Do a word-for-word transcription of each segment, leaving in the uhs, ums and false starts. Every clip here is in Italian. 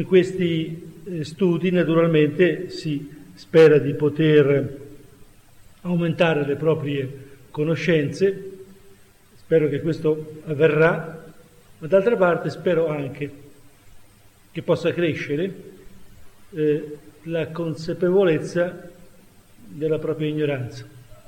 questi eh, studi naturalmente si spera di poter aumentare le proprie conoscenze, spero che questo avverrà, ma d'altra parte spero anche che possa crescere eh, la consapevolezza della propria ignoranza,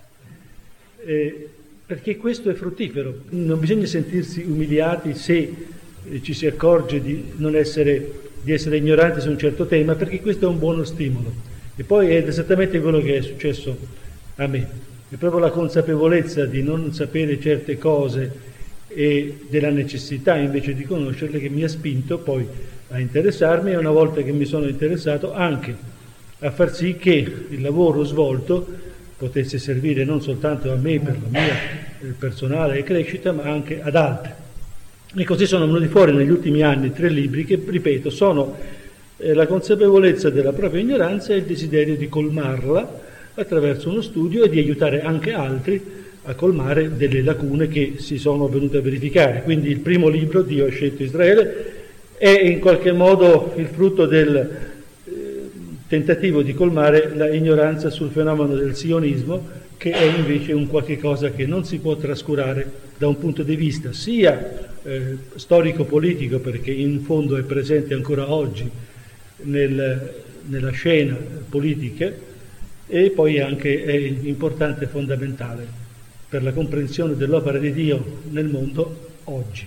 eh, perché questo è fruttifero. Non bisogna sentirsi umiliati se eh, ci si accorge di non essere, di essere ignoranti su un certo tema, perché questo è un buono stimolo. E poi è esattamente quello che è successo a me. È proprio la consapevolezza di non sapere certe cose e della necessità invece di conoscerle che mi ha spinto poi a interessarmi, e una volta che mi sono interessato anche a far sì che il lavoro svolto potesse servire non soltanto a me per la mia personale crescita, ma anche ad altri. E così sono venuti fuori negli ultimi anni tre libri che, ripeto, sono eh, la consapevolezza della propria ignoranza e il desiderio di colmarla attraverso uno studio e di aiutare anche altri a colmare delle lacune che si sono venute a verificare. Quindi il primo libro, Dio ha scelto Israele, è in qualche modo il frutto del eh, tentativo di colmare la ignoranza sul fenomeno del sionismo, che è invece un qualche cosa che non si può trascurare da un punto di vista sia eh, storico-politico, perché in fondo è presente ancora oggi nel, nella scena politica, e poi anche è importante e fondamentale per la comprensione dell'opera di Dio nel mondo oggi.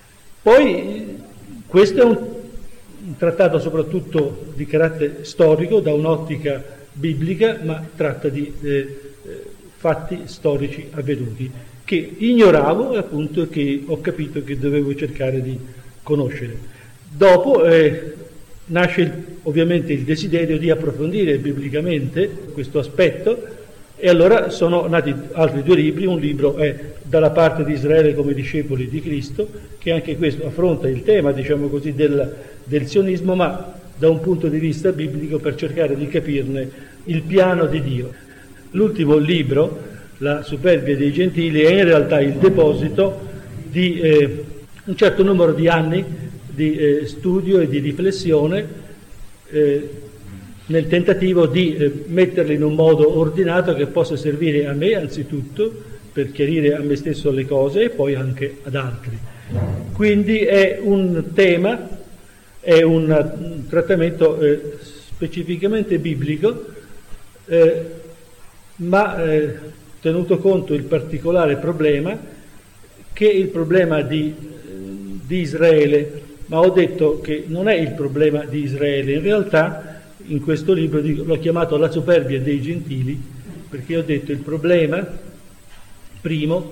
Poi questo è un, un trattato soprattutto di carattere storico, da un'ottica biblica, ma tratta di eh, fatti storici avvenuti che ignoravo e appunto che ho capito che dovevo cercare di conoscere. Dopo eh, nasce il, ovviamente il desiderio di approfondire biblicamente questo aspetto, e allora sono nati altri due libri. Un libro è Dalla parte di Israele come discepoli di Cristo, che anche questo affronta il tema, diciamo così, del, del sionismo, ma da un punto di vista biblico, per cercare di capirne il piano di Dio. L'ultimo libro, La superbia dei gentili, è in realtà il deposito di eh, un certo numero di anni di eh, studio e di riflessione eh, nel tentativo di eh, metterli in un modo ordinato che possa servire a me anzitutto per chiarire a me stesso le cose e poi anche ad altri. Quindi è un tema, è un, un trattamento eh, specificamente biblico, eh, ma eh, tenuto conto il particolare problema che è il problema di, di Israele. Ma ho detto che non è il problema di Israele, in realtà in questo libro l'ho chiamato La superbia dei gentili, perché ho detto il problema primo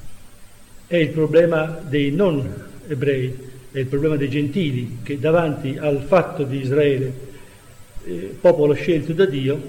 è il problema dei non ebrei, è il problema dei gentili, che davanti al fatto di Israele, eh, popolo scelto da Dio,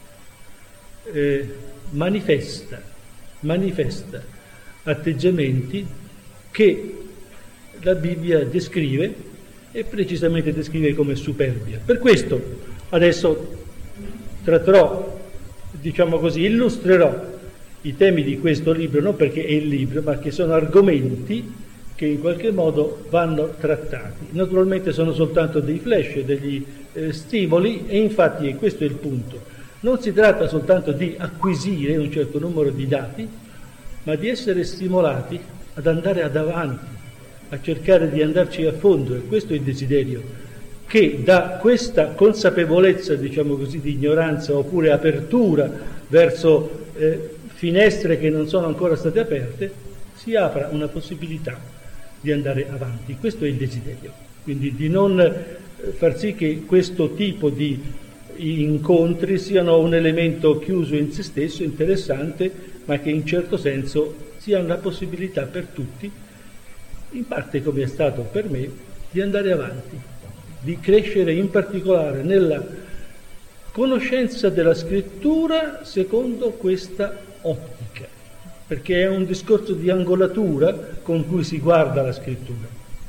eh, manifesta, manifesta atteggiamenti che la Bibbia descrive, e precisamente descrive come superbia. Per questo adesso tratterò, diciamo così, illustrerò i temi di questo libro, non perché è il libro, ma che sono argomenti che in qualche modo vanno trattati. Naturalmente sono soltanto dei flash, degli eh, stimoli, e infatti questo è il punto. Non si tratta soltanto di acquisire un certo numero di dati, ma di essere stimolati ad andare ad avanti, a cercare di andarci a fondo, e questo è il desiderio, che da questa consapevolezza, diciamo così, di ignoranza oppure apertura verso eh, finestre che non sono ancora state aperte, si apra una possibilità di andare avanti. Questo è il desiderio, quindi di non eh, far sì che questo tipo di incontri siano un elemento chiuso in se stesso, interessante, ma che in certo senso sia una possibilità per tutti, in parte come è stato per me, di andare avanti, di crescere in particolare nella conoscenza della scrittura secondo questa ottica, perché è un discorso di angolatura con cui si guarda la scrittura,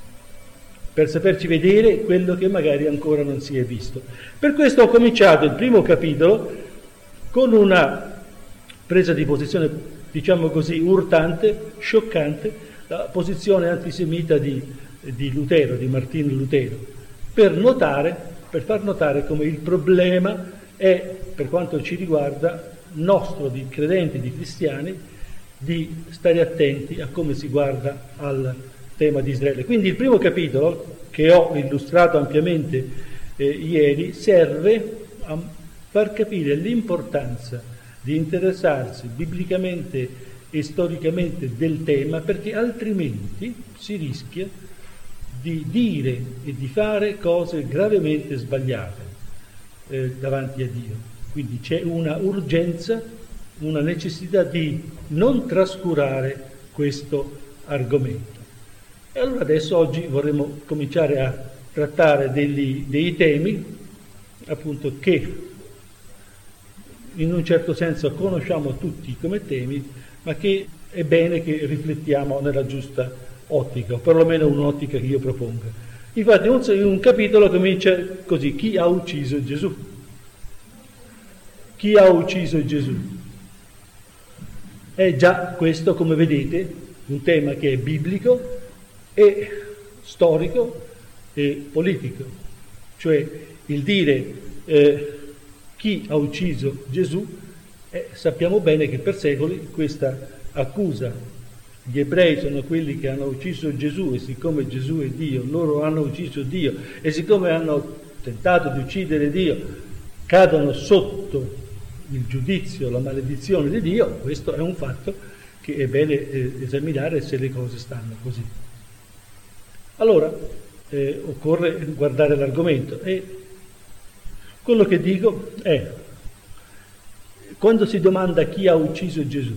per saperci vedere quello che magari ancora non si è visto. Per questo ho cominciato il primo capitolo con una presa di posizione, diciamo così, urtante, scioccante, la posizione antisemita di, di Lutero, di Martino Lutero, per notare, per far notare come il problema è, per quanto ci riguarda, nostro di credenti, di cristiani, di stare attenti a come si guarda al tema di Israele. Quindi il primo capitolo, che ho illustrato ampiamente eh, ieri, serve a far capire l'importanza di interessarsi biblicamente e storicamente del tema, perché altrimenti si rischia di dire e di fare cose gravemente sbagliate eh, davanti a Dio. Quindi c'è una urgenza, una necessità di non trascurare questo argomento. E allora adesso oggi vorremmo cominciare a trattare degli, dei temi appunto che in un certo senso conosciamo tutti come temi, ma che è bene che riflettiamo nella giusta ottica, o perlomeno un'ottica che io proponga. Infatti un, un capitolo comincia così: chi ha ucciso Gesù? Chi ha ucciso Gesù? È già questo, come vedete, un tema che è biblico e storico e politico, cioè il dire eh, chi ha ucciso Gesù, eh, sappiamo bene che per secoli questa accusa, gli ebrei sono quelli che hanno ucciso Gesù e siccome Gesù è Dio, loro hanno ucciso Dio e siccome hanno tentato di uccidere Dio, cadono sotto il giudizio, la maledizione di Dio. Questo è un fatto che è bene eh, esaminare se le cose stanno così. Allora eh, occorre guardare l'argomento e quello che dico è: quando si domanda chi ha ucciso Gesù,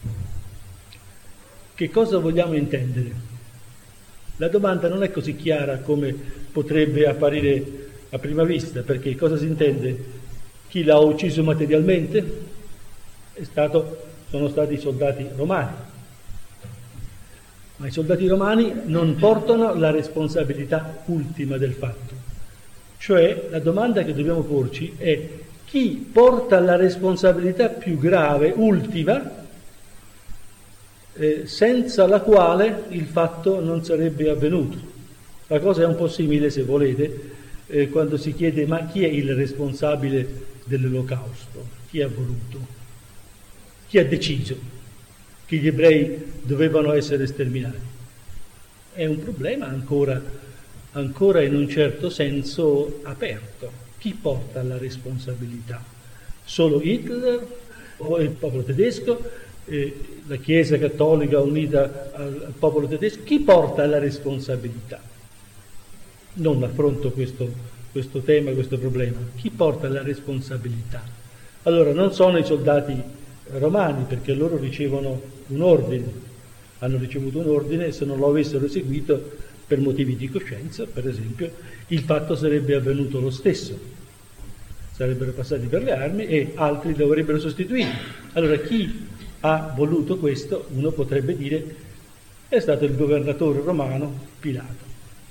che cosa vogliamo intendere? La domanda non è così chiara come potrebbe apparire a prima vista, perché cosa si intende? Chi l'ha ucciso materialmente? È stato, sono stati i soldati romani. Ma i soldati romani non portano la responsabilità ultima del fatto. Cioè, la domanda che dobbiamo porci è: chi porta la responsabilità più grave, ultima, eh, senza la quale il fatto non sarebbe avvenuto? La cosa è un po' simile, se volete, eh, quando si chiede: ma chi è il responsabile dell'olocausto? Chi ha voluto? Chi ha deciso che gli ebrei dovevano essere sterminati? È un problema ancora, ancora in un certo senso aperto. Chi porta la responsabilità? Solo Hitler o il popolo tedesco? Eh, la Chiesa cattolica unita al, al popolo tedesco? Chi porta la responsabilità? Non affronto questo questo tema, questo problema. Chi porta la responsabilità? Allora, non sono i soldati romani, perché loro ricevono un ordine, hanno ricevuto un ordine e se non lo avessero eseguito per motivi di coscienza, per esempio, il fatto sarebbe avvenuto lo stesso. Sarebbero passati per le armi e altri lo avrebbero sostituito. Allora, chi ha voluto questo, uno potrebbe dire, è stato il governatore romano Pilato.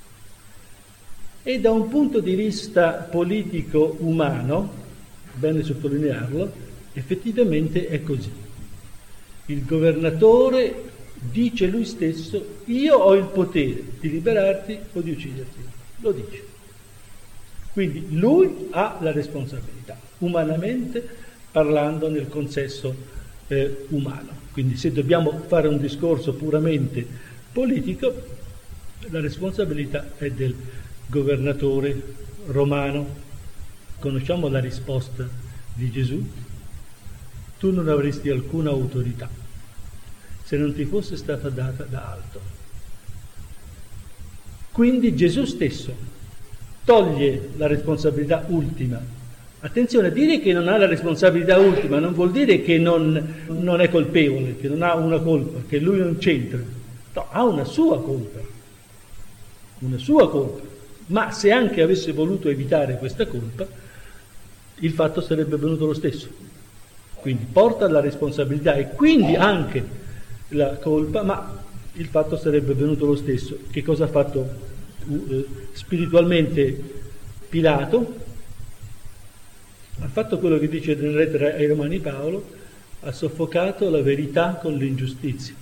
E da un punto di vista politico-umano, bene sottolinearlo, effettivamente è così. Il governatore dice lui stesso: io ho il potere di liberarti o di ucciderti. Lo dice. Quindi lui ha la responsabilità, umanamente parlando, nel consesso eh, umano. Quindi se dobbiamo fare un discorso puramente politico, la responsabilità è del governatore romano. Conosciamo la risposta di Gesù: tu non avresti alcuna autorità se non ti fosse stata data da alto. Quindi Gesù stesso toglie la responsabilità ultima. Attenzione, dire che non ha la responsabilità ultima non vuol dire che non, non è colpevole, che non ha una colpa, che lui non c'entra. No, ha una sua colpa, una sua colpa. Ma se anche avesse voluto evitare questa colpa, il fatto sarebbe avvenuto lo stesso. Quindi porta la responsabilità e quindi anche la colpa, ma il fatto sarebbe avvenuto lo stesso. Che cosa ha fatto uh, spiritualmente Pilato? Ha fatto quello che dice nella lettera ai Romani Paolo: ha soffocato la verità con l'ingiustizia.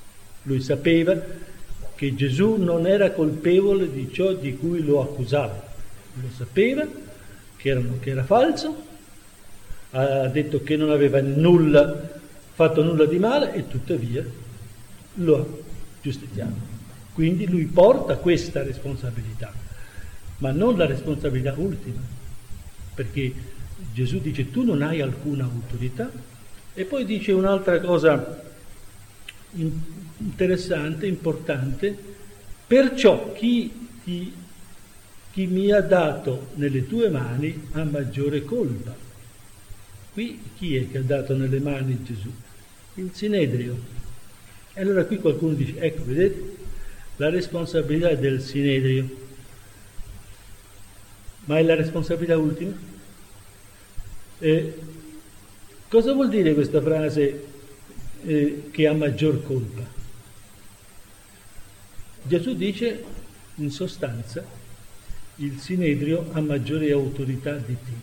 Lui sapeva che Gesù non era colpevole di ciò di cui lo accusava. lo sapeva che, erano, che era falso, ha detto che non aveva nulla, fatto nulla di male e tuttavia lo ha giustiziato. Quindi lui porta questa responsabilità, ma non la responsabilità ultima, perché Gesù dice tu non hai alcuna autorità, e poi dice un'altra cosa interessante, importante: perciò chi, ti, chi mi ha dato nelle tue mani ha maggiore colpa. Qui chi è che ha dato nelle mani Gesù? Il Sinedrio. E allora qui qualcuno dice, ecco, vedete, la responsabilità è del Sinedrio, ma è la responsabilità ultima? Eh, cosa vuol dire questa frase eh, che ha maggior colpa? Gesù dice, in sostanza, il Sinedrio ha maggiore autorità di te.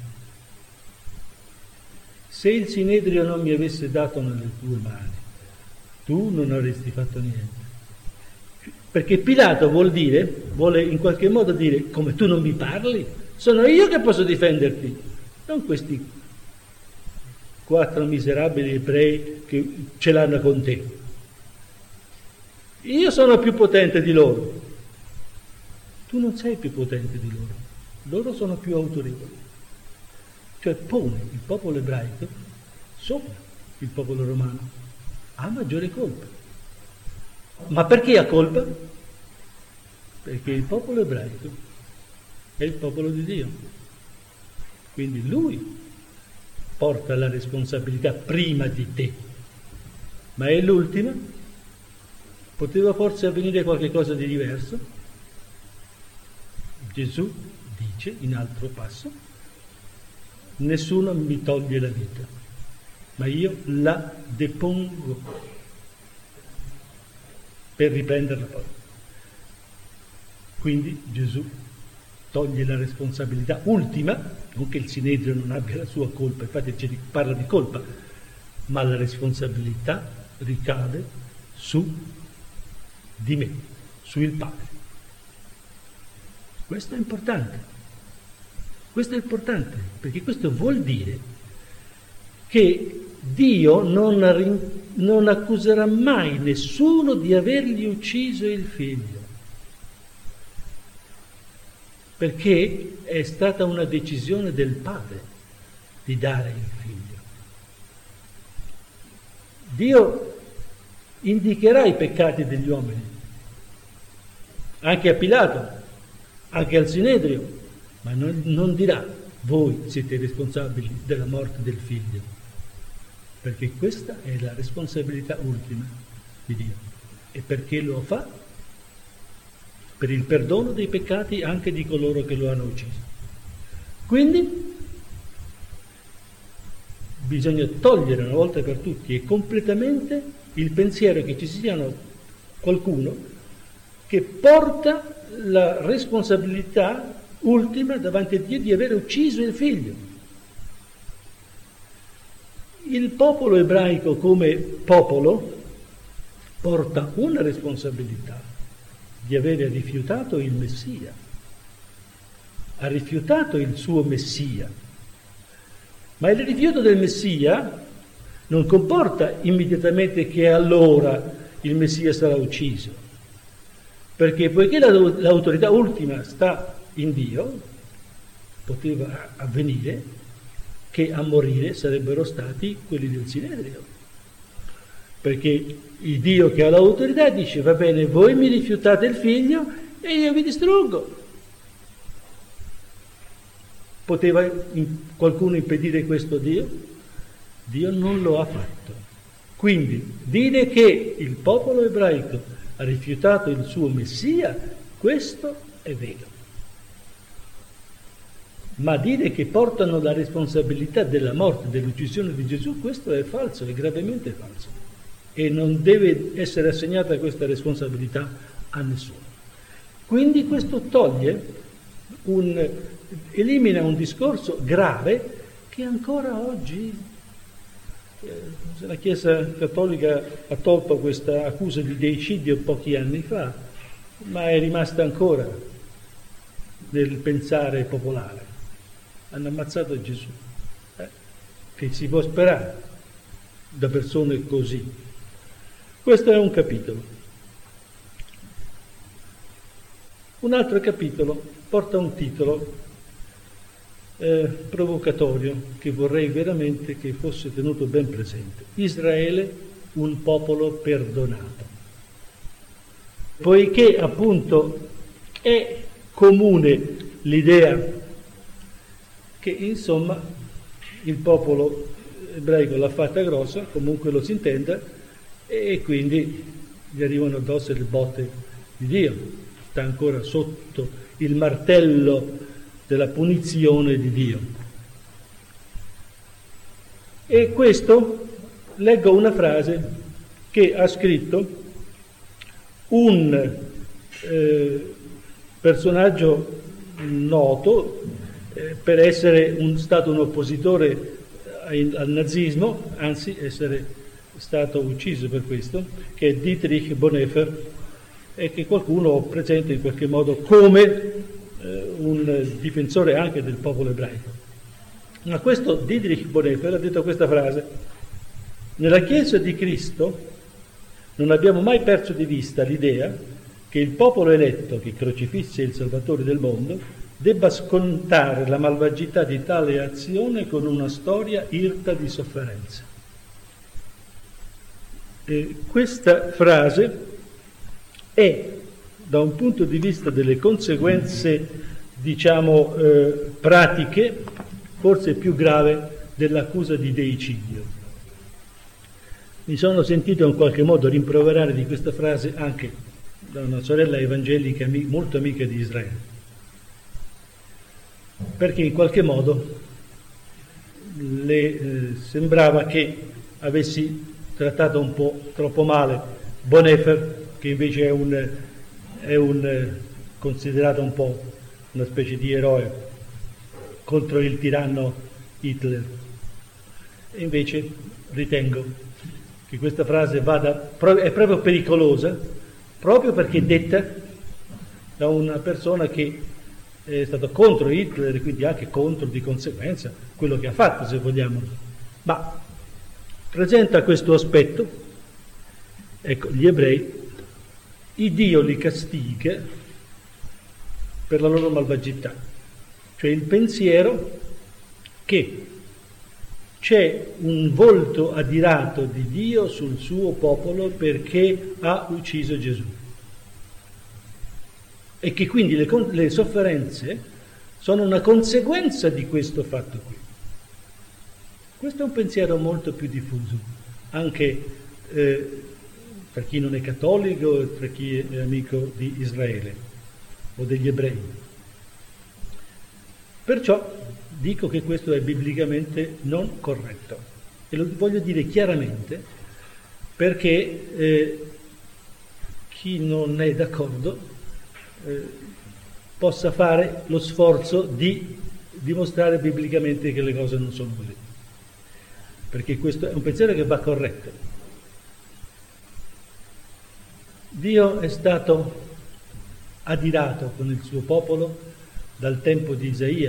Se il Sinedrio non mi avesse dato nelle tue mani, tu non avresti fatto niente. Perché Pilato vuol dire, vuole in qualche modo dire, come tu non mi parli, sono io che posso difenderti, non questi quattro miserabili ebrei che ce l'hanno con te. Io sono più potente di loro. Tu non sei più potente di loro, loro sono più autorevoli. Cioè pone il popolo ebraico sopra il popolo romano, ha maggiore colpa. Ma perché ha colpa? Perché il popolo ebraico è il popolo di Dio, quindi lui porta la responsabilità prima di te, ma è l'ultima. Poteva forse avvenire qualche cosa di diverso? Gesù dice in altro passo: nessuno mi toglie la vita, ma io la depongo per riprenderla poi. Quindi Gesù toglie la responsabilità ultima, non che il Sinedrio non abbia la sua colpa, infatti ci parla di colpa, ma la responsabilità ricade su di me, su il Padre. Questo è importante. Questo è importante, perché questo vuol dire che Dio non, non accuserà mai nessuno di avergli ucciso il figlio, perché è stata una decisione del Padre di dare il figlio. Dio indicherà i peccati degli uomini, anche a Pilato, anche al Sinedrio, ma non, non dirà voi siete responsabili della morte del figlio, perché questa è la responsabilità ultima di Dio. E perché lo fa? Per il perdono dei peccati anche di coloro che lo hanno ucciso. Quindi bisogna togliere una volta per tutti e completamente il pensiero che ci sia qualcuno che porta la responsabilità ultima davanti a Dio di aver ucciso il figlio. Il popolo ebraico come popolo porta una responsabilità di avere rifiutato il Messia, ha rifiutato il suo Messia, ma il rifiuto del Messia non comporta immediatamente che allora il Messia sarà ucciso, perché poiché l'autorità ultima sta in Dio, poteva avvenire che a morire sarebbero stati quelli del Sinedrio, perché il Dio che ha l'autorità dice va bene, voi mi rifiutate il figlio e io vi distruggo. Poteva qualcuno impedire questo a Dio? Dio non lo ha fatto. Quindi dire che il popolo ebraico ha rifiutato il suo Messia, questo è vero. Ma dire che portano la responsabilità della morte, dell'uccisione di Gesù, questo è falso, è gravemente falso. E non deve essere assegnata questa responsabilità a nessuno. Quindi questo toglie, un, elimina un discorso grave che ancora oggi eh, la Chiesa Cattolica ha tolto questa accusa di deicidio pochi anni fa, ma è rimasta ancora. nel pensare popolare. Hanno ammazzato Gesù. Eh? Che si può sperare da persone così? Questo è un capitolo. Un altro capitolo porta un titolo eh, provocatorio che vorrei veramente che fosse tenuto ben presente. Israele, un popolo perdonato. Poiché appunto è comune l'idea che insomma il popolo ebraico l'ha fatta grossa, comunque lo si intenda, e quindi gli arrivano addosso le botte di Dio, sta ancora sotto il martello della punizione di Dio. E questo, leggo una frase che ha scritto un eh, personaggio noto eh, per essere un, stato un oppositore al, al nazismo, anzi essere stato ucciso per questo, che è Dietrich Bonhoeffer, e che qualcuno presenta in qualche modo come eh, un difensore anche del popolo ebraico. Ma questo Dietrich Bonhoeffer ha detto questa frase: nella Chiesa di Cristo non abbiamo mai perso di vista l'idea che il popolo eletto che crocifisse il Salvatore del mondo debba scontare la malvagità di tale azione con una storia irta di sofferenza. E questa frase è, da un punto di vista delle conseguenze, diciamo, eh, pratiche, forse più grave dell'accusa di deicidio. Mi sono sentito in qualche modo rimproverare di questa frase anche da una sorella evangelica molto amica di Israele, perché in qualche modo le eh, sembrava che avessi trattato un po' troppo male Bonhoeffer, che invece è un, è un eh, considerato un po' una specie di eroe contro il tiranno Hitler. E invece ritengo che questa frase vada, è proprio pericolosa, proprio perché è detta da una persona che è stata contro Hitler e quindi anche contro di conseguenza quello che ha fatto, se vogliamo, ma presenta questo aspetto. Ecco, gli ebrei, il Dio li castiga per la loro malvagità, cioè il pensiero che c'è un volto adirato di Dio sul suo popolo perché ha ucciso Gesù e che quindi le, le sofferenze sono una conseguenza di questo fatto qui. Questo è un pensiero molto più diffuso, anche eh, tra chi non è cattolico e tra chi è amico di Israele o degli ebrei. Perciò dico che questo è biblicamente non corretto e lo voglio dire chiaramente perché eh, chi non è d'accordo eh, possa fare lo sforzo di dimostrare biblicamente che le cose non sono così, perché questo è un pensiero che va corretto. Dio è stato adirato con il suo popolo dal tempo di Isaia.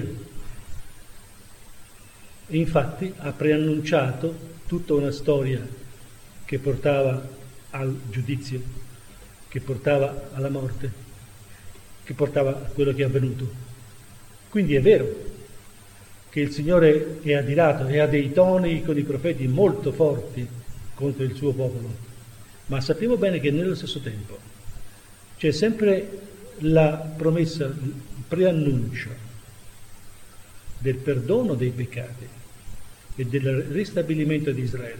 E infatti ha preannunciato tutta una storia che portava al giudizio, che portava alla morte, che portava a quello che è avvenuto. Quindi è vero che il Signore è adirato e ha dei toni con i profeti molto forti contro il suo popolo, ma sappiamo bene che nello stesso tempo c'è sempre la promessa, il preannuncio del perdono dei peccati e del ristabilimento di Israele.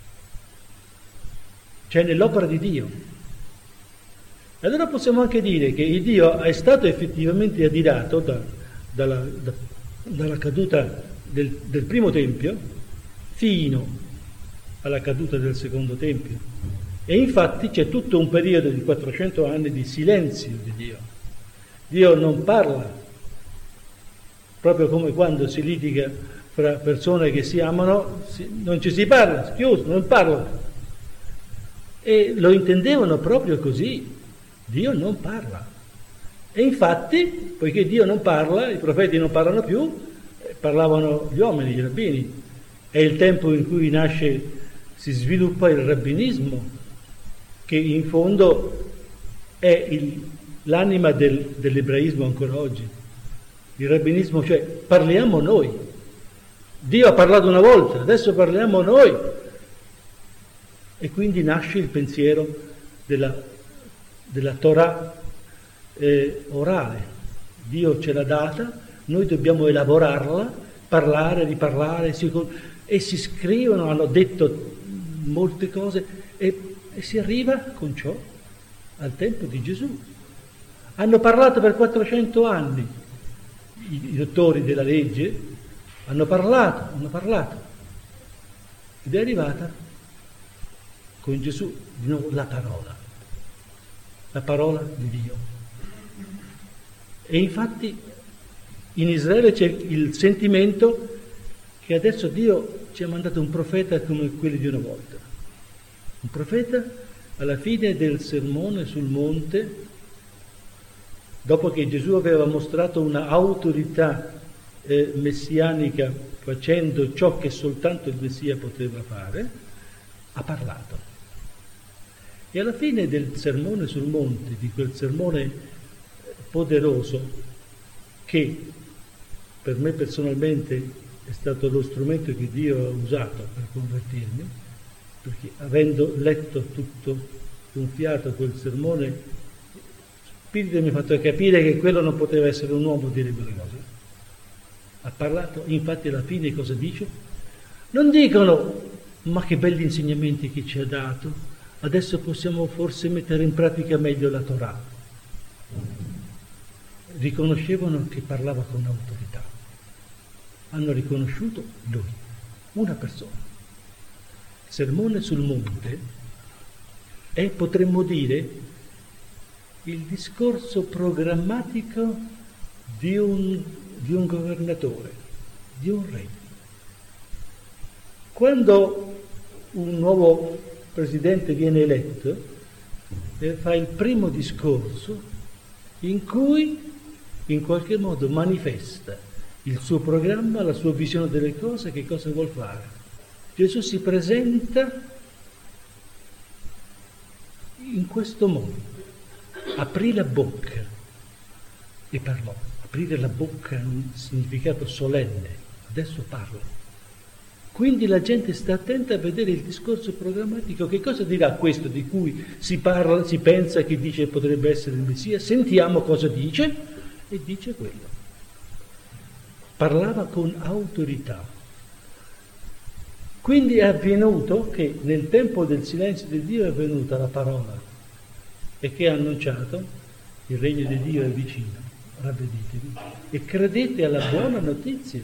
C'è nell'opera di Dio. E allora possiamo anche dire che il Dio è stato effettivamente adirato da, dalla, da, dalla caduta del, del primo Tempio fino alla caduta del secondo Tempio. E infatti c'è tutto un periodo di quattrocento anni di silenzio di Dio. Dio non parla, proprio come quando si litiga fra persone che si amano, si, non ci si parla, chiuso, non parlano. E lo intendevano proprio così. Dio non parla. E infatti, poiché Dio non parla, i profeti non parlano più, parlavano gli uomini, gli rabbini. È il tempo in cui nasce, si sviluppa il rabbinismo, che in fondo è il, l'anima del, dell'ebraismo ancora oggi. Il rabbinismo, cioè parliamo noi. Dio ha parlato una volta, adesso parliamo noi. E quindi nasce il pensiero della, della Torah eh, orale. Dio ce l'ha data, noi dobbiamo elaborarla, parlare, riparlare, si, e si scrivono, hanno detto molte cose e, e si arriva con ciò al tempo di Gesù. Hanno parlato per quattrocento anni, i, i dottori della legge hanno parlato, hanno parlato, ed è arrivata con Gesù di nuovo la parola, la parola di Dio. E infatti in Israele c'è il sentimento che adesso Dio ci ha mandato un profeta come quelli di una volta. Un profeta alla fine del sermone sul monte, dopo che Gesù aveva mostrato una autorità eh, messianica facendo ciò che soltanto il Messia poteva fare, ha parlato. E alla fine del sermone sul monte, di quel sermone poderoso, che per me personalmente è stato lo strumento che Dio ha usato per convertirmi, perché avendo letto tutto un fiato quel sermone, il Spirito mi ha fatto capire che quello non poteva essere un uomo a dire quelle cose. Ha parlato, infatti alla fine cosa dice? Non dicono, ma che belli insegnamenti che ci ha dato, adesso possiamo forse mettere in pratica meglio la Torah. Riconoscevano che parlava con autorità. Hanno riconosciuto lui, una persona. Il sermone sul monte è, potremmo dire, il discorso programmatico di un, di un governatore, di un re. Quando un nuovo presidente viene eletto, eh, fa il primo discorso in cui in qualche modo manifesta il suo programma, la sua visione delle cose, che cosa vuol fare. Gesù si presenta in questo modo, aprì la bocca e parlò. Aprire la bocca ha un significato solenne, adesso parla. Quindi la gente sta attenta a vedere il discorso programmatico, che cosa dirà questo di cui si parla, si pensa che dice potrebbe essere il Messia, sentiamo cosa dice. E dice quello. Parlava con autorità. Quindi è avvenuto che nel tempo del silenzio di Dio è venuta la parola e che ha annunciato il regno di Dio è vicino, ravvedetevi e credete alla buona notizia.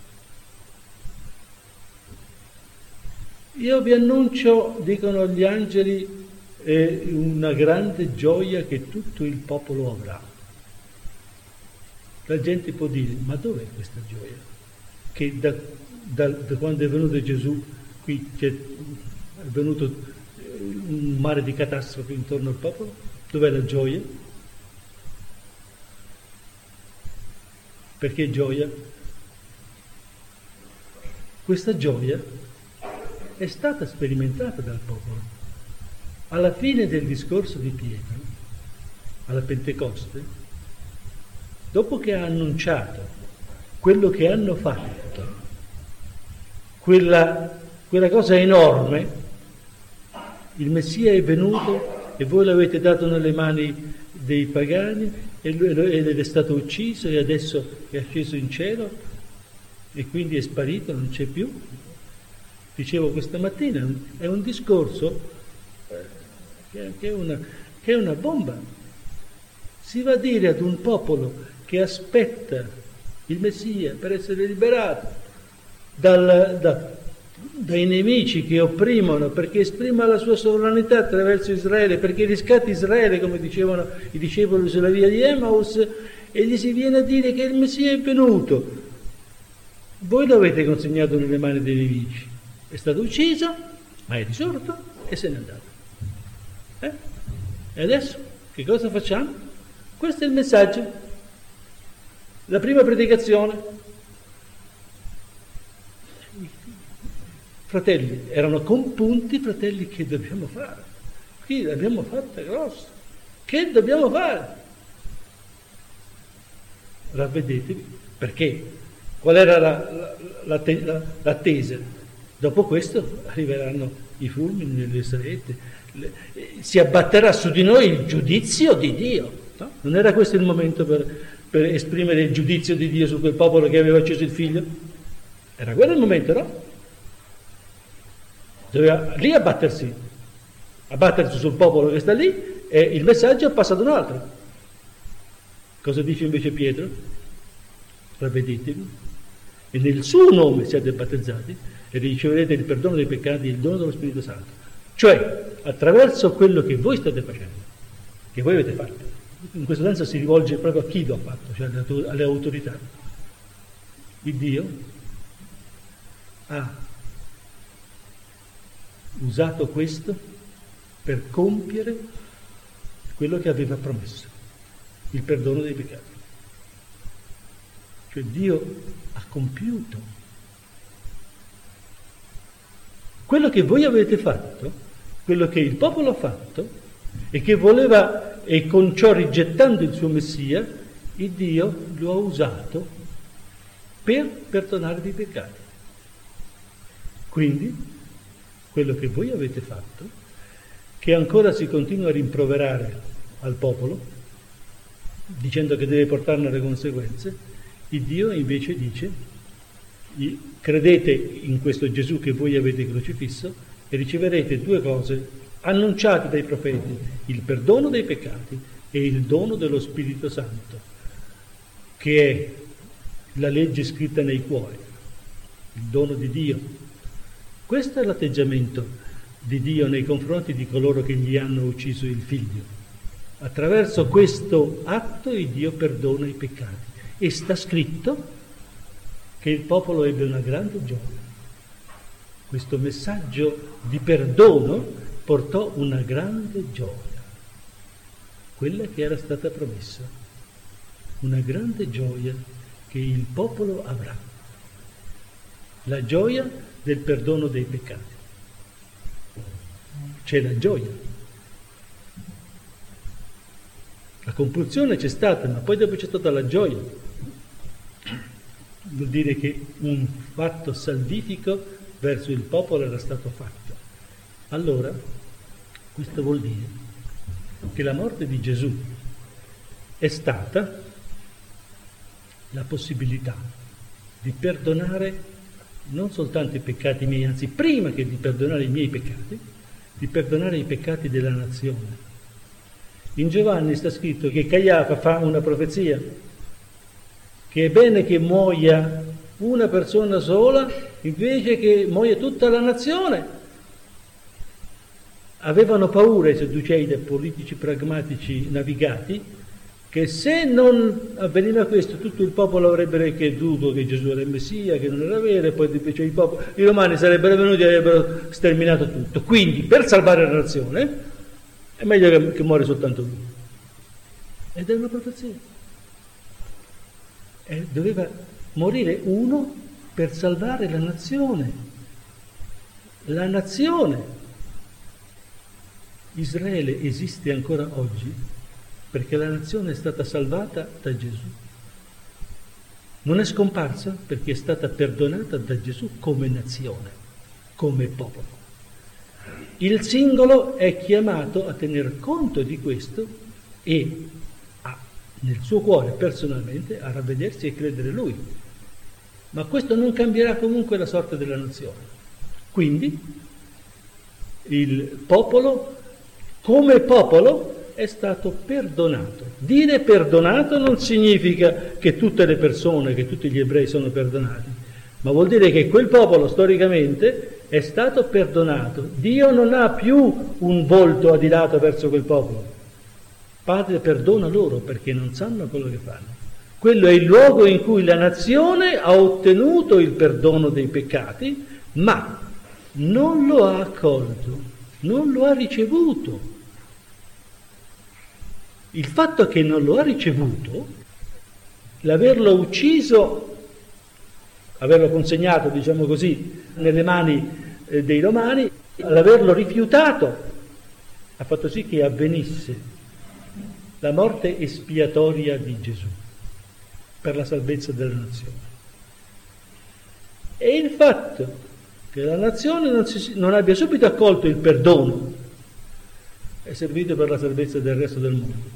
Io vi annuncio, dicono gli angeli, eh, una grande gioia che tutto il popolo avrà. La gente può dire, ma dov'è questa gioia? Che da, da, da quando è venuto Gesù, qui c'è, è venuto un mare di catastrofi intorno al popolo? Dov'è la gioia? Perché gioia? Questa gioia è stata sperimentata dal popolo. Alla fine del discorso di Pietro, alla Pentecoste, dopo che ha annunciato quello che hanno fatto, quella, quella cosa enorme, il Messia è venuto e voi l'avete dato nelle mani dei pagani e lui, ed è stato ucciso e adesso è sceso in cielo e quindi è sparito, non c'è più. Dicevo questa mattina, è un discorso che è una, che è una bomba. Si va a dire ad un popolo che aspetta il Messia per essere liberato dal, da, dai nemici che opprimono, perché esprima la sua sovranità attraverso Israele, perché riscatti Israele, come dicevano i discepoli sulla via di Emmaus, e gli si viene a dire che il Messia è venuto. Voi lo avete consegnato nelle mani dei nemici, è stato ucciso, ma è risorto e se n'è andato. Eh? E adesso che cosa facciamo? Questo è il messaggio. La prima predicazione. Fratelli, erano compunti, fratelli, che dobbiamo fare? Qui l'abbiamo fatta grossa. Che dobbiamo fare? Ravvedetevi. Perché? Qual era la, la, la, te, la, l'attesa? Dopo questo arriveranno i fulmini, le saette, le, si abbatterà su di noi il giudizio di Dio. No? Non era questo il momento per, per esprimere il giudizio di Dio su quel popolo che aveva ucciso il figlio? Era quello il momento, no? Doveva lì abbattersi, abbattersi sul popolo che sta lì, e il messaggio è passato un altro. Cosa dice invece Pietro? Ravvedetevi e nel suo nome siate battezzati e riceverete il perdono dei peccati e il dono dello Spirito Santo. Cioè, attraverso quello che voi state facendo, che voi avete fatto. In questo senso si rivolge proprio a chi lo ha fatto, cioè alle autorità. Il Dio ha usato questo per compiere quello che aveva promesso, il perdono dei peccati. Cioè Dio ha compiuto quello che voi avete fatto, quello che il popolo ha fatto e che voleva, e con ciò rigettando il suo Messia, il Dio lo ha usato per perdonare i peccati. Quindi quello che voi avete fatto, che ancora si continua a rimproverare al popolo, dicendo che deve portarne le conseguenze, il Dio invece dice: credete in questo Gesù che voi avete crocifisso e riceverete due cose annunciate dai profeti, il perdono dei peccati e il dono dello Spirito Santo, che è la legge scritta nei cuori, il dono di Dio. Questo è l'atteggiamento di Dio nei confronti di coloro che gli hanno ucciso il figlio. Attraverso questo atto il Dio perdona i peccati. E sta scritto che il popolo ebbe una grande gioia. Questo messaggio di perdono portò una grande gioia, quella che era stata promessa, una grande gioia che il popolo avrà, la gioia del perdono dei peccati. C'è la gioia. La compulsione c'è stata, ma poi dopo c'è stata la gioia. Vuol dire che un fatto salvifico verso il popolo era stato fatto. Allora, questo vuol dire che la morte di Gesù è stata la possibilità di perdonare non soltanto i peccati miei, anzi prima che di perdonare i miei peccati, di perdonare i peccati della nazione. In Giovanni sta scritto che Caiafa fa una profezia, che è bene che muoia una persona sola invece che muoia tutta la nazione. Avevano paura i sadducei dei politici pragmatici navigati che se non avveniva questo tutto il popolo avrebbe creduto che Gesù era il Messia, che non era vero, e poi invece i, popoli, i romani sarebbero venuti e avrebbero sterminato tutto. Quindi per salvare la nazione è meglio che, che muore soltanto lui. Ed è una profezia. E doveva morire uno per salvare la nazione. La nazione. Israele esiste ancora oggi perché la nazione è stata salvata da Gesù. Non è scomparsa perché è stata perdonata da Gesù come nazione, come popolo. Il singolo è chiamato a tener conto di questo e a, nel suo cuore personalmente a ravvedersi e credere lui. Ma questo non cambierà comunque la sorte della nazione. Quindi il popolo, come popolo, è stato perdonato. Dire perdonato non significa che tutte le persone, che tutti gli ebrei sono perdonati, ma vuol dire che quel popolo storicamente è stato perdonato. Dio non ha più un volto adilato verso quel popolo. Padre, perdona loro perché non sanno quello che fanno. Quello è il luogo in cui la nazione ha ottenuto il perdono dei peccati, ma non lo ha accolto, non lo ha ricevuto. Il fatto che non lo ha ricevuto, l'averlo ucciso, averlo consegnato, diciamo così, nelle mani eh, dei romani, l'averlo rifiutato, ha fatto sì che avvenisse la morte espiatoria di Gesù per la salvezza della nazione. E il fatto che la nazione non, si, non abbia subito accolto il perdono è servito per la salvezza del resto del mondo.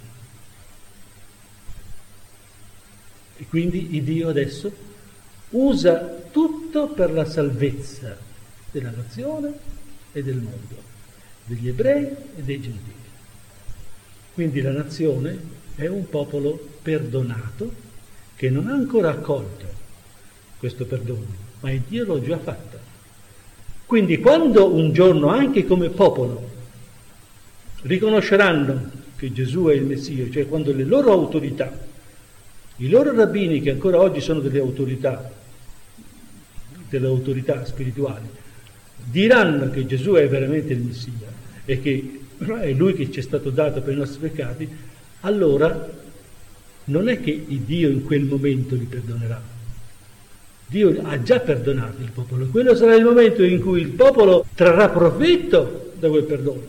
E quindi il Dio adesso usa tutto per la salvezza della nazione e del mondo, degli ebrei e dei gentili. Quindi la nazione è un popolo perdonato che non ha ancora accolto questo perdono, ma il Dio l'ha già fatto. Quindi quando un giorno anche come popolo riconosceranno che Gesù è il Messia, cioè quando le loro autorità, i loro rabbini che ancora oggi sono delle autorità, delle autorità spirituali, diranno che Gesù è veramente il Messia e che è Lui che ci è stato dato per i nostri peccati, allora non è che il Dio in quel momento li perdonerà. Dio ha già perdonato il popolo, quello sarà il momento in cui il popolo trarrà profitto da quel perdono.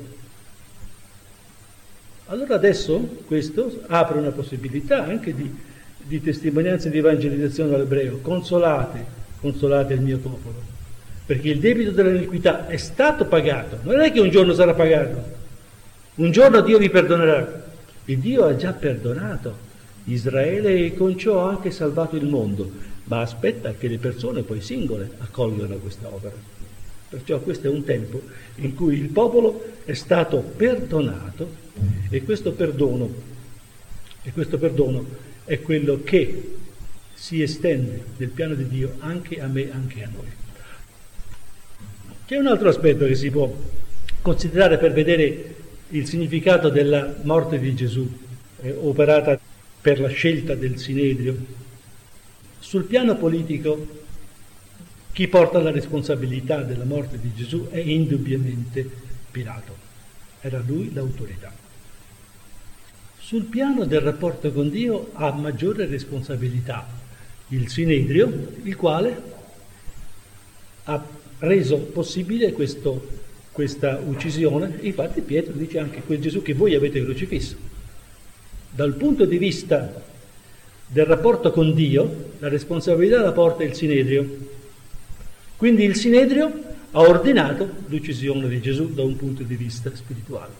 Allora adesso questo apre una possibilità anche di, di testimonianza e di evangelizzazione all'ebreo. Consolate, consolate il mio popolo, perché il debito dell'iniquità è stato pagato, non è che un giorno sarà pagato, un giorno Dio vi perdonerà. Il Dio ha già perdonato Israele e con ciò ha anche salvato il mondo. Ma aspetta che le persone poi singole accolgano questa opera. Perciò questo è un tempo in cui il popolo è stato perdonato e questo perdono, e questo perdono è quello che si estende nel piano di Dio anche a me, anche a noi. C'è un altro aspetto che si può considerare per vedere il significato della morte di Gesù, eh, operata per la scelta del Sinedrio. Sul piano politico, chi porta la responsabilità della morte di Gesù è indubbiamente Pilato. Era lui l'autorità. Sul piano del rapporto con Dio ha maggiore responsabilità il Sinedrio, il quale ha reso possibile questo, questa uccisione. Infatti Pietro dice anche quel Gesù che voi avete crocifisso. Dal punto di vista del rapporto con Dio, la responsabilità la porta il Sinedrio. Quindi il Sinedrio ha ordinato l'uccisione di Gesù da un punto di vista spirituale.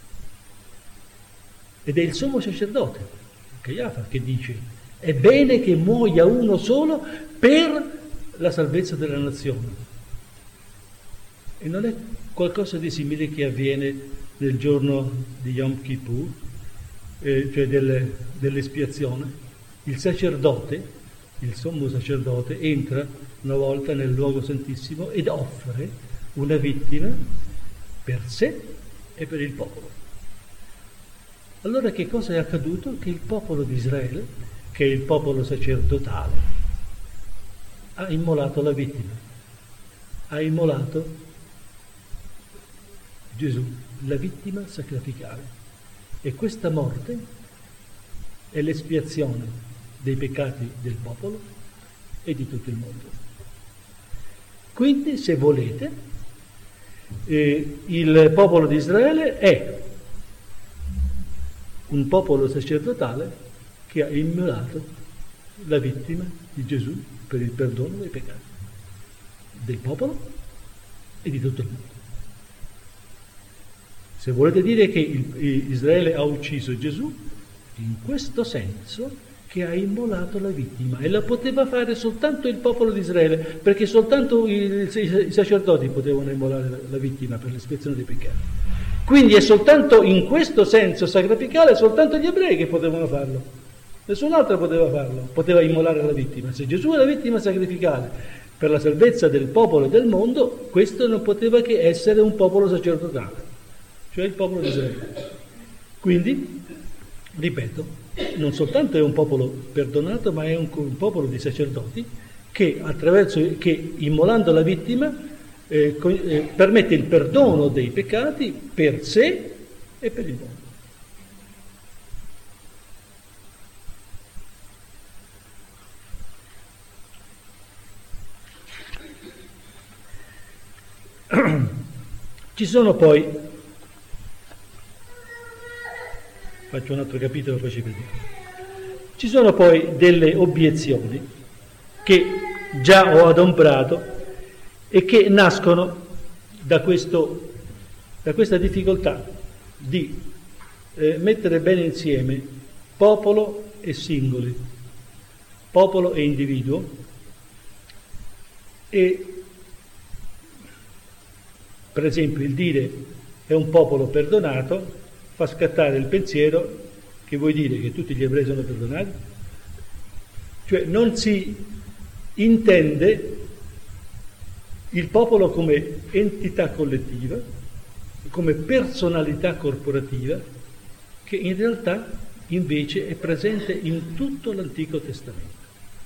Ed è il sommo sacerdote, Caiafa, che dice: è bene che muoia uno solo per la salvezza della nazione. E non è qualcosa di simile che avviene nel giorno di Yom Kippur, eh, cioè del, dell'espiazione. Il sacerdote, il sommo sacerdote, entra una volta nel luogo santissimo ed offre una vittima per sé e per il popolo. Allora che cosa è accaduto? Che il popolo di Israele, che è il popolo sacerdotale, ha immolato la vittima, ha immolato Gesù, la vittima sacrificale. E questa morte è l'espiazione dei peccati del popolo e di tutto il mondo. Quindi, se volete, eh, il popolo di Israele è un popolo sacerdotale che ha immolato la vittima di Gesù per il perdono dei peccati del popolo e di tutto il mondo. Se volete dire che il, Israele ha ucciso Gesù, in questo senso che ha immolato la vittima, e la poteva fare soltanto il popolo di Israele, perché soltanto i, i sacerdoti potevano immolare la, la vittima per l'espiazione dei peccati. Quindi è soltanto in questo senso sacrificale soltanto gli ebrei che potevano farlo, nessun altro poteva farlo, poteva immolare la vittima. Se Gesù è la vittima sacrificale per la salvezza del popolo e del mondo, questo non poteva che essere un popolo sacerdotale, cioè il popolo di Israele. Quindi, ripeto, non soltanto è un popolo perdonato, ma è un, un popolo di sacerdoti che, attraverso, che immolando la vittima eh, co- eh, permette il perdono dei peccati per sé e per il mondo. Ci sono poi, faccio un altro capitolo, poi ci vediamo, ci sono poi delle obiezioni che già ho adombrato e che nascono da, questo, da questa difficoltà di eh, mettere bene insieme popolo e singoli, popolo e individuo, e per esempio il dire è un popolo perdonato fa scattare il pensiero che vuoi dire che tutti gli ebrei sono perdonati? Cioè non si intende il popolo come entità collettiva, come personalità corporativa, che in realtà invece è presente in tutto l'Antico Testamento.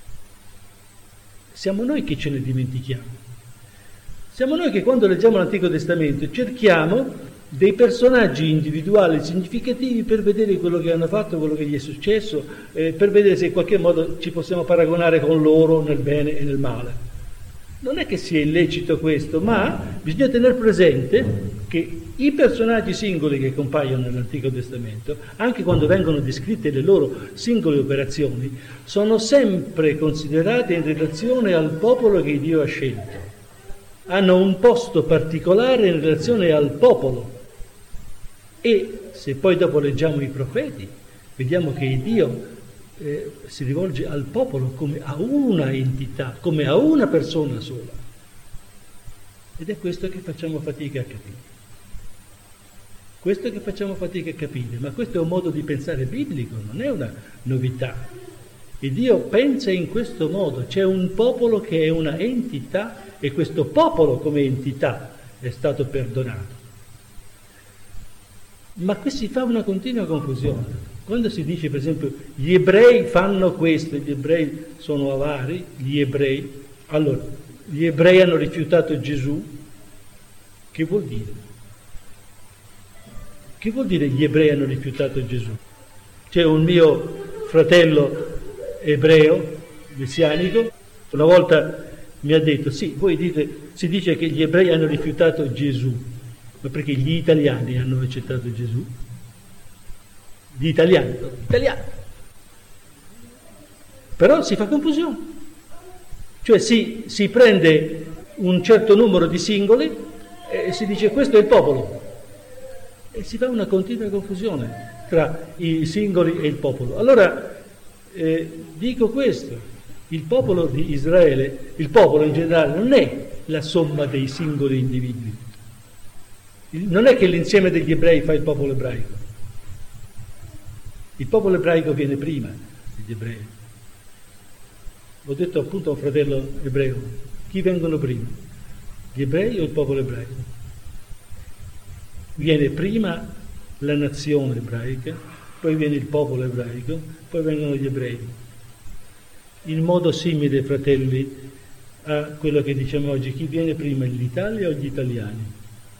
Siamo noi che ce ne dimentichiamo. Siamo noi che quando leggiamo l'Antico Testamento cerchiamo dei personaggi individuali significativi per vedere quello che hanno fatto, quello che gli è successo, eh, per vedere se in qualche modo ci possiamo paragonare con loro nel bene e nel male. Non è che sia illecito questo, ma bisogna tenere presente che i personaggi singoli che compaiono nell'Antico Testamento, anche quando vengono descritte le loro singole operazioni, sono sempre considerate in relazione al popolo che Dio ha scelto. Hanno un posto particolare in relazione al popolo. E se poi dopo leggiamo i profeti, vediamo che Dio eh, si rivolge al popolo come a una entità, come a una persona sola. Ed è questo che facciamo fatica a capire. Questo che facciamo fatica a capire, ma questo è un modo di pensare biblico, non è una novità. E Dio pensa in questo modo, c'è un popolo che è una entità e questo popolo come entità è stato perdonato. Ma qui si fa una continua confusione. Quando si dice, per esempio, gli ebrei fanno questo, gli ebrei sono avari, gli ebrei, allora, gli ebrei hanno rifiutato Gesù, che vuol dire? Che vuol dire gli ebrei hanno rifiutato Gesù? C'è un mio fratello ebreo, messianico, una volta mi ha detto, sì, voi dite, si dice che gli ebrei hanno rifiutato Gesù, ma perché gli italiani hanno accettato Gesù? Gli italiani, no, gli italiani. Però si fa confusione. Cioè si, si prende un certo numero di singoli e si dice questo è il popolo. E si fa una continua confusione tra i singoli e il popolo. Allora, eh, dico questo, il popolo di Israele, il popolo in generale, non è la somma dei singoli individui. Non è che l'insieme degli ebrei fa il popolo ebraico. Il popolo ebraico viene prima degli ebrei. Ho detto appunto a un fratello ebreo, chi vengono prima? Gli ebrei o il popolo ebraico? Viene prima la nazione ebraica, poi viene il popolo ebraico, poi vengono gli ebrei. In modo simile, fratelli, a quello che diciamo oggi, chi viene prima, l'Italia o gli italiani?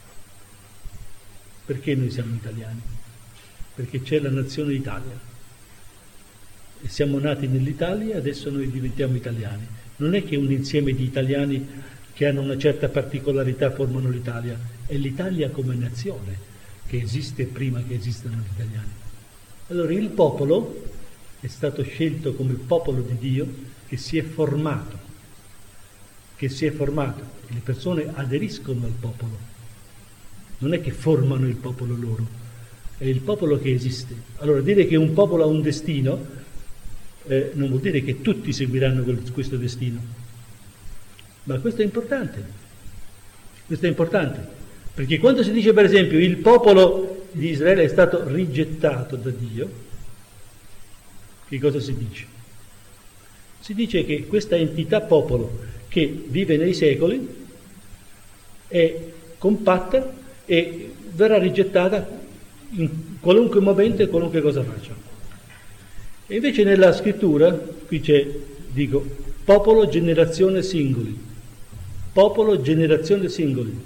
Perché noi siamo italiani? Perché c'è la nazione Italia. E siamo nati nell'Italia, adesso noi diventiamo italiani. Non è che un insieme di italiani che hanno una certa particolarità formano l'Italia, è l'Italia come nazione che esiste prima che esistano gli italiani. Allora il popolo è stato scelto come popolo di Dio che si è formato, che si è formato, e le persone aderiscono al popolo. Non è che formano il popolo loro, è il popolo che esiste. Allora dire che un popolo ha un destino eh, non vuol dire che tutti seguiranno questo destino, ma questo è importante. Questo è importante, perché quando si dice per esempio il popolo di Israele è stato rigettato da Dio, che cosa si dice? Si dice che questa entità popolo che vive nei secoli è compatta e verrà rigettata in qualunque momento e qualunque cosa faccia. E invece nella scrittura, qui c'è, dico, popolo, generazione, singoli. Popolo, generazione, singoli.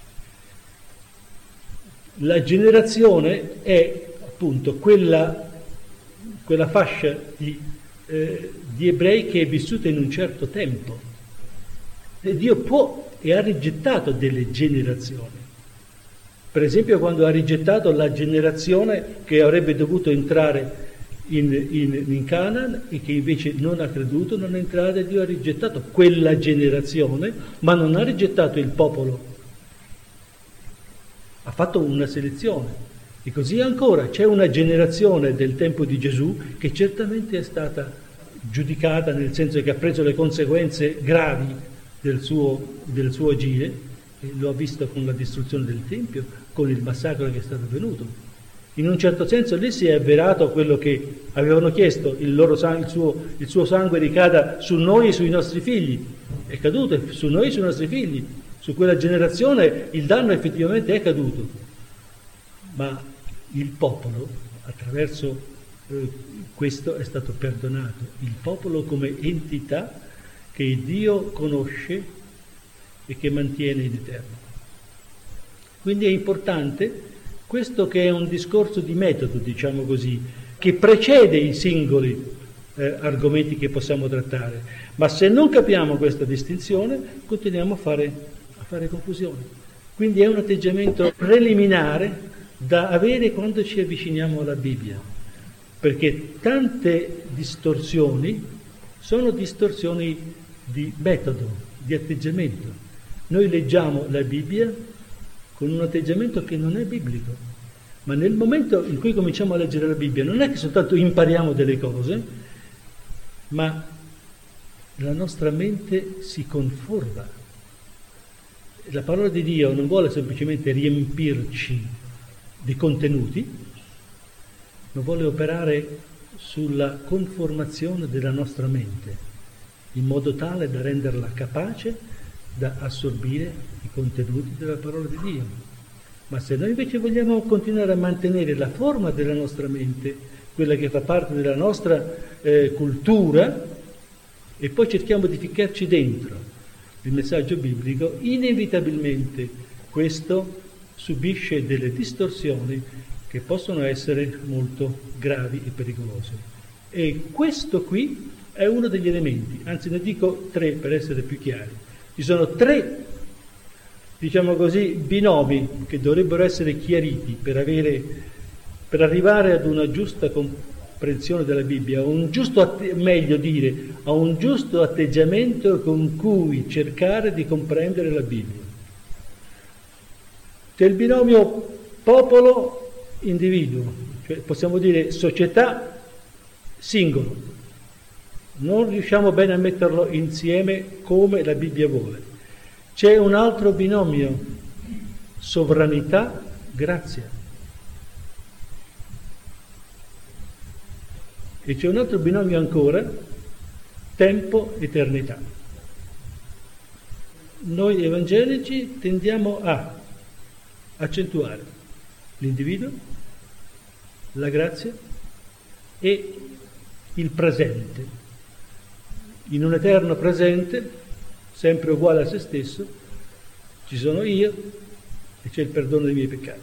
La generazione è appunto quella, quella fascia di, eh, di ebrei che è vissuta in un certo tempo. E Dio può e ha rigettato delle generazioni. Per esempio quando ha rigettato la generazione che avrebbe dovuto entrare in, in, in Canaan e che invece non ha creduto, non è entrata, e Dio ha rigettato quella generazione, ma non ha rigettato il popolo. Ha fatto una selezione. E così ancora c'è una generazione del tempo di Gesù che certamente è stata giudicata, nel senso che ha preso le conseguenze gravi del suo, del suo agire, e lo ha visto con la distruzione del Tempio, con il massacro che è stato avvenuto. In un certo senso lì si è avverato quello che avevano chiesto, il, loro sang- il, suo, il suo sangue ricada su noi e sui nostri figli. È caduto su noi e sui nostri figli. Su quella generazione il danno effettivamente è caduto. Ma il popolo, attraverso eh, questo, è stato perdonato. Il popolo come entità che Dio conosce e che mantiene in eterno. Quindi è importante questo, che è un discorso di metodo, diciamo così, che precede i singoli eh, argomenti che possiamo trattare. Ma se non capiamo questa distinzione, continuiamo a fare, a fare confusione. Quindi è un atteggiamento preliminare da avere quando ci avviciniamo alla Bibbia, perché tante distorsioni sono distorsioni di metodo, di atteggiamento. Noi leggiamo la Bibbia con un atteggiamento che non è biblico, ma nel momento in cui cominciamo a leggere la Bibbia non è che soltanto impariamo delle cose, ma la nostra mente si conforma. La parola di Dio non vuole semplicemente riempirci di contenuti, ma vuole operare sulla conformazione della nostra mente, in modo tale da renderla capace da assorbire i contenuti della parola di Dio. Ma se noi invece vogliamo continuare a mantenere la forma della nostra mente, quella che fa parte della nostra eh, cultura, e poi cerchiamo di ficcarci dentro il messaggio biblico, inevitabilmente questo subisce delle distorsioni che possono essere molto gravi e pericolose. E questo qui è uno degli elementi, anzi ne dico tre per essere più chiari. Ci sono tre, diciamo così, binomi che dovrebbero essere chiariti per avere, per arrivare ad una giusta comprensione della Bibbia, un giusto att- meglio dire, a un giusto atteggiamento con cui cercare di comprendere la Bibbia. C'è il binomio popolo-individuo, cioè possiamo dire società-singolo. Non riusciamo bene a metterlo insieme come la Bibbia vuole. C'è un altro binomio, sovranità-grazia. E c'è un altro binomio ancora, tempo-eternità. Noi evangelici tendiamo a accentuare l'individuo, la grazia e il presente. In un eterno presente, sempre uguale a se stesso, ci sono io e c'è il perdono dei miei peccati.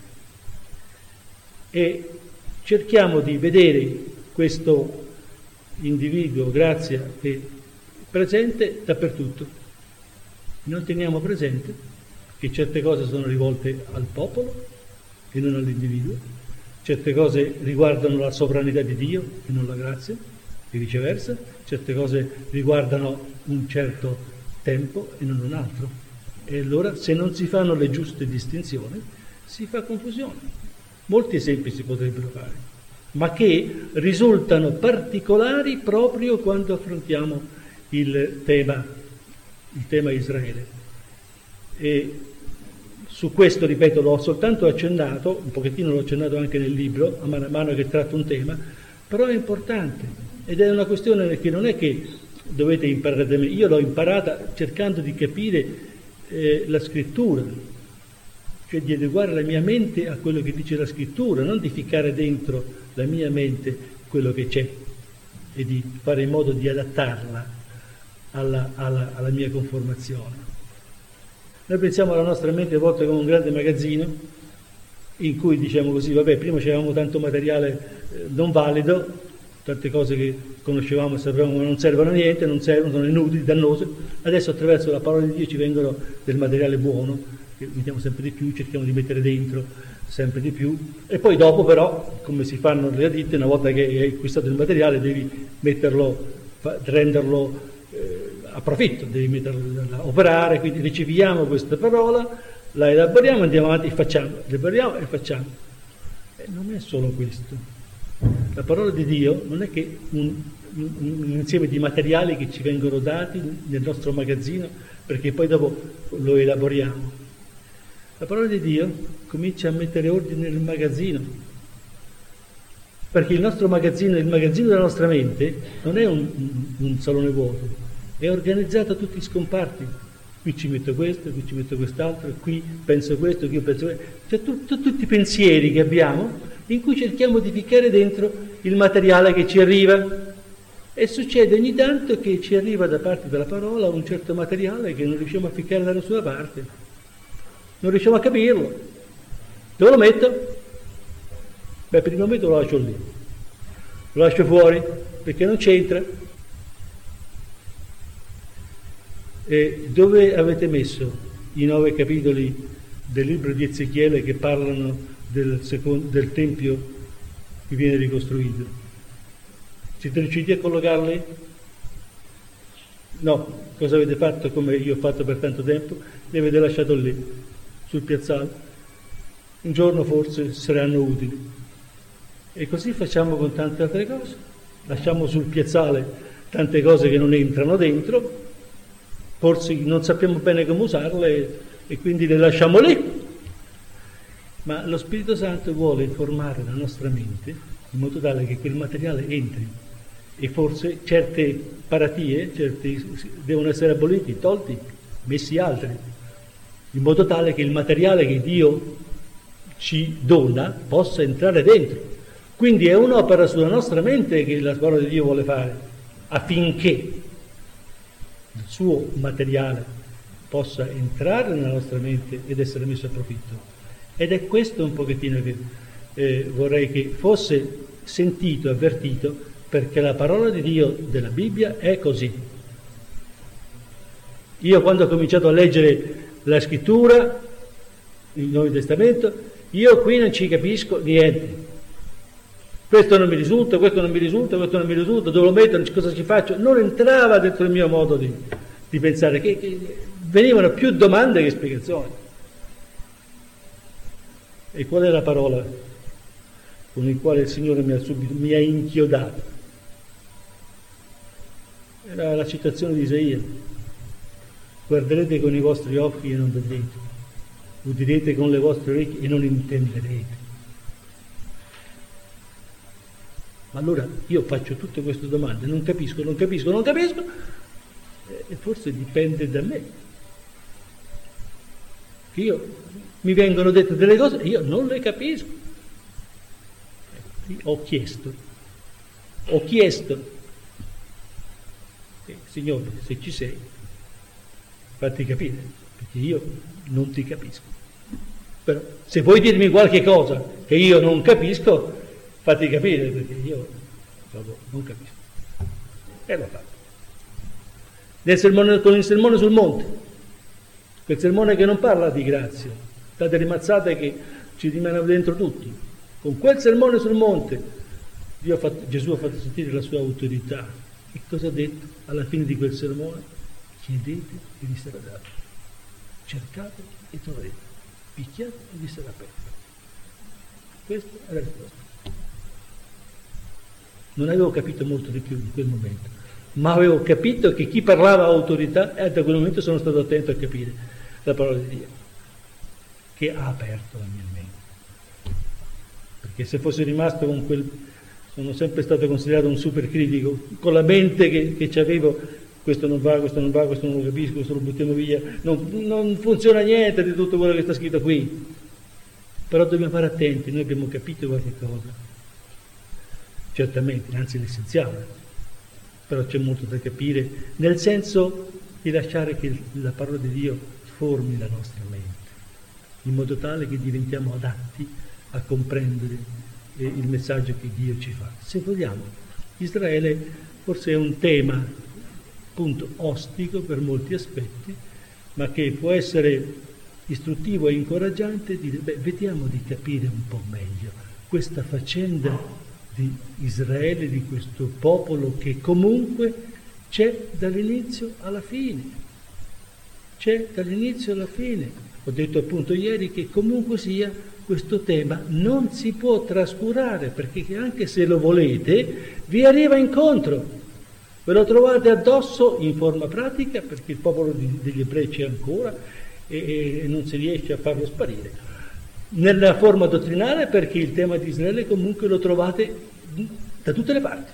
E cerchiamo di vedere questo individuo, grazia e presente dappertutto. Non teniamo presente che certe cose sono rivolte al popolo e non all'individuo, certe cose riguardano la sovranità di Dio e non la grazia, e viceversa, certe cose riguardano un certo tempo e non un altro. E allora, se non si fanno le giuste distinzioni, si fa confusione. Molti esempi si potrebbero fare, ma che risultano particolari proprio quando affrontiamo il tema, il tema Israele. E su questo, ripeto, l'ho soltanto accennato, un pochettino l'ho accennato anche nel libro, a mano a mano che tratto un tema, però è importante, ed è una questione che non è che dovete imparare da me, io l'ho imparata cercando di capire eh, la scrittura, cioè di adeguare la mia mente a quello che dice la scrittura, non di ficcare dentro la mia mente quello che c'è e di fare in modo di adattarla alla, alla, alla mia conformazione. Noi pensiamo alla nostra mente a volte come un grande magazzino in cui diciamo così, vabbè, prima c'avevamo tanto materiale eh, non valido tante cose che conoscevamo e sapevamo che non servono a niente, non servono, sono inutili, dannose. Adesso attraverso la parola di Dio ci vengono del materiale buono, che mettiamo sempre di più, cerchiamo di mettere dentro sempre di più, e poi dopo però, come si fanno le ditte, una volta che hai acquistato il materiale devi metterlo, renderlo eh, a profitto, devi metterlo a operare, quindi riceviamo questa parola, la elaboriamo, andiamo avanti e facciamo, elaboriamo e facciamo. E non è solo questo. La parola di Dio non è che un, un, un insieme di materiali che ci vengono dati nel nostro magazzino perché poi dopo lo elaboriamo. La parola di Dio comincia a mettere ordine nel magazzino, perché il nostro magazzino, il magazzino della nostra mente non è un, un, un salone vuoto, è organizzato a tutti i scomparti. Qui ci metto questo, qui ci metto quest'altro, qui penso questo, qui penso questo. Cioè tu, tu, tutti i pensieri che abbiamo in cui cerchiamo di ficcare dentro il materiale che ci arriva. E succede ogni tanto che ci arriva da parte della parola un certo materiale che non riusciamo a ficcare da nessuna parte. Non riusciamo a capirlo. Dove lo metto? Beh, per il momento lo lascio lì. Lo lascio fuori perché non c'entra. E dove avete messo i nove capitoli del libro di Ezechiele che parlano del, secondo, del Tempio che viene ricostruito? Siete riusciti a collocarli? No. Cosa avete fatto come io ho fatto per tanto tempo? Li avete lasciato lì, sul piazzale. Un giorno forse saranno utili. E così facciamo con tante altre cose. Lasciamo sul piazzale tante cose che non entrano dentro, forse non sappiamo bene come usarle e quindi le lasciamo lì. Ma lo Spirito Santo vuole formare la nostra mente in modo tale che quel materiale entri e forse certe paratie, certi devono essere aboliti, tolti, messi altri, in modo tale che il materiale che Dio ci dona possa entrare dentro. Quindi è un'opera sulla nostra mente che la parola di Dio vuole fare, affinché il suo materiale possa entrare nella nostra mente ed essere messo a profitto. Ed è questo un pochettino che eh, vorrei che fosse sentito, avvertito, perché la parola di Dio della Bibbia è così. Io quando ho cominciato a leggere la scrittura, il Nuovo Testamento, io qui non ci capisco niente. Questo non mi risulta, questo non mi risulta, questo non mi risulta, dove lo metto, cosa ci faccio? Non entrava dentro il mio modo di, di pensare, che, che venivano più domande che spiegazioni. E qual è la parola con la quale il Signore mi ha subito, mi ha inchiodato? Era la citazione di Isaia. Guarderete con i vostri occhi e non vedrete, udirete con le vostre orecchie e non intenderete. Ma allora io faccio tutte queste domande, non capisco, non capisco, non capisco, e forse dipende da me. Che io mi vengono dette delle cose e io non le capisco. Ho chiesto, ho chiesto, eh, Signore, se ci sei, fatti capire, perché io non ti capisco. Però se vuoi dirmi qualche cosa che io non capisco, fatti capire, perché io proprio non capisco. E l'ho fatto. Nel sermone, con il sermone sul monte, quel sermone che non parla di grazia, state rimazzate che ci rimangono dentro tutti. Con quel sermone sul monte Dio ha fatto, Gesù ha fatto sentire la sua autorità. E cosa ha detto alla fine di quel sermone? Chiedete e vi sarà dato, cercate e troverete, picchiate e vi sarà aperto. Questa è la risposta. Non avevo capito molto di più in quel momento, ma avevo capito che chi parlava a autorità, e da quel momento sono stato attento a capire la parola di Dio, che ha aperto la mia mente. Perché se fossi rimasto con quel... sono sempre stato considerato un super critico, con la mente che, che avevo, questo non va, questo non va, questo non lo capisco, questo lo buttiamo via, non, non funziona niente di tutto quello che sta scritto qui. Però dobbiamo fare attenti, noi abbiamo capito qualche cosa. Certamente, anzi l'essenziale, però c'è molto da capire, nel senso di lasciare che la parola di Dio formi la nostra mente, in modo tale che diventiamo adatti a comprendere il messaggio che Dio ci fa. Se vogliamo Israele forse è un tema, appunto, ostico per molti aspetti, ma che può essere istruttivo e incoraggiante dire, beh, vediamo di capire un po' meglio questa faccenda di Israele, di questo popolo che comunque c'è dall'inizio alla fine, c'è dall'inizio alla fine. Ho detto appunto ieri che comunque sia questo tema non si può trascurare, perché anche se lo volete vi arriva incontro, ve lo trovate addosso in forma pratica, perché il popolo di, degli ebrei c'è ancora e, e non si riesce a farlo sparire. Nella forma dottrinale, perché il tema di Israele comunque lo trovate da tutte le parti.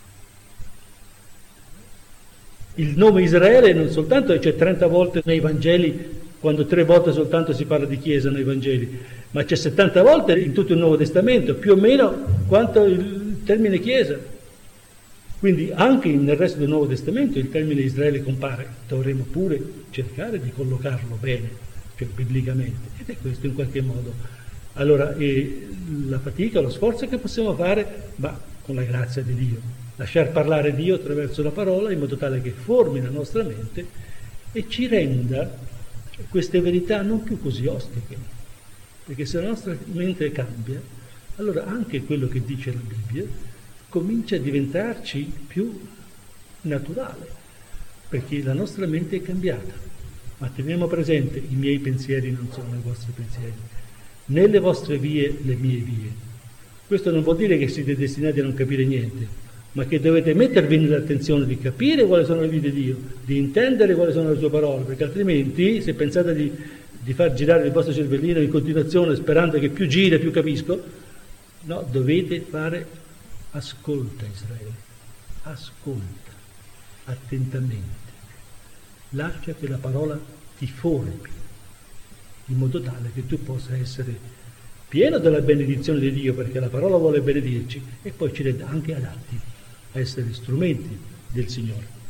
Il nome Israele non soltanto c'è trenta volte nei Vangeli, quando tre volte soltanto si parla di Chiesa nei Vangeli, ma c'è settanta volte in tutto il Nuovo Testamento, più o meno quanto il termine Chiesa. Quindi anche nel resto del Nuovo Testamento il termine Israele compare, dovremmo pure cercare di collocarlo bene, cioè biblicamente, ed è questo in qualche modo. Allora, eh, la fatica, lo sforzo che possiamo fare, ma con la grazia di Dio, lasciar parlare Dio attraverso la parola in modo tale che formi la nostra mente e ci renda queste verità non più così ostiche, perché se la nostra mente cambia, allora anche quello che dice la Bibbia comincia a diventarci più naturale, perché la nostra mente è cambiata. Ma teniamo presente, i miei pensieri non sono i vostri pensieri, né le vostre vie le mie vie. Questo non vuol dire che siete destinati a non capire niente, ma che dovete mettervi nell'attenzione di capire quali sono le vie di Dio, di intendere quali sono le sue parole, perché altrimenti, se pensate di, di far girare il vostro cervellino in continuazione sperando che più gira più capisco, no, dovete fare ascolta Israele, ascolta attentamente, lascia che la parola ti formi, in modo tale che tu possa essere pieno della benedizione di Dio, perché la parola vuole benedirci, e poi ci renda anche adatti a essere strumenti del Signore.